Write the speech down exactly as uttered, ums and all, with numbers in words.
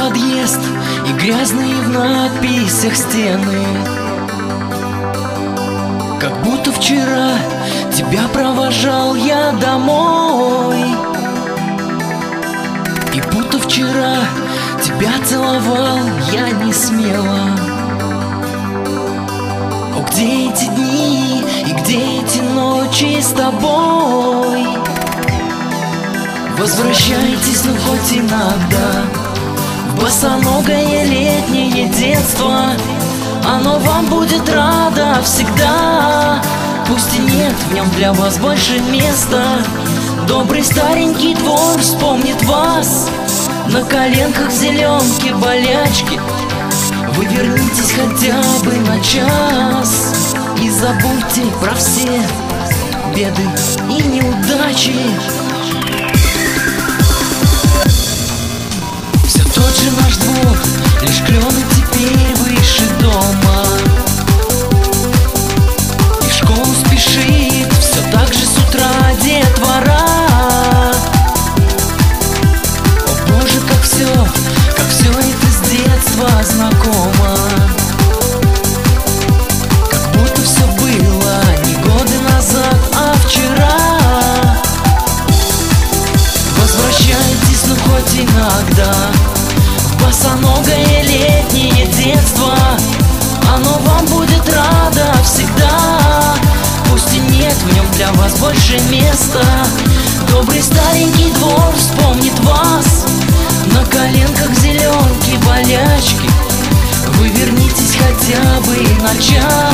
подъезд и грязные в надписях стены. Как будто вчера тебя провожал я домой, и будто вчера тебя целовал я не смело. О, где эти дни и где эти ночи с тобой? Возвращайтесь, ну хоть иногда, в босоногое летнее детство. Оно вам будет радо всегда, пусть и нет в нем для вас больше места. Добрый старенький двор вспомнит вас, на коленках зеленки, болячки. Вы вернитесь хотя бы на час и забудьте про все беды и неудачи. Все тот же наш двор, лишь клены теперь выше дома. И в школу спешит все так же с утра детвора. О боже, как все, как все это с детства знакомо. Как будто все было не годы назад, а вчера. Возвращайтесь, ну хоть иногда, в босоногое летнее детство. Оно вам будет радо всегда, пусть и нет в нем для вас больше места. Добрый старенький двор вспомнит вас, на коленках зеленки, болячки. Вы вернитесь хотя бы на час